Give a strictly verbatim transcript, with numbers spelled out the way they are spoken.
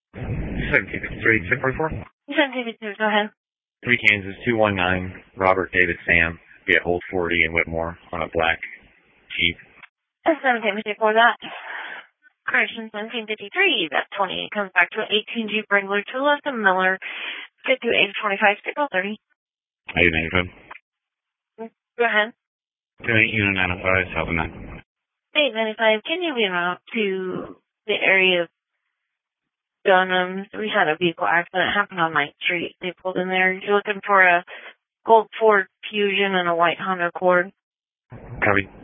seventeen fifty-three, six forty-four? seventeen fifty-three, go ahead. three Kansas, two one nine, Robert David Sam, be at Old forty in Whitmore on a black Jeep. seventeen fifty-four, that. Correction, seventeen fifty-three, that twenty-eight comes back to an eighteen Jeep Wrangler, two left and Miller, get to eight twenty-five, signal thirty. eight ninety-five. Go ahead. two eight unit nine oh five, seven nine. eight ninety-five, can you be out to the area of Dunham? We had a vehicle accident happen on Ninth Street. They pulled in there. You're looking for a gold Ford Fusion and a white Honda Accord. Copy.